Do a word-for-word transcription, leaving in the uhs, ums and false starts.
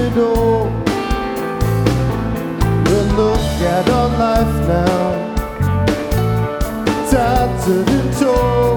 it all. But look at our life now, tattered and torn.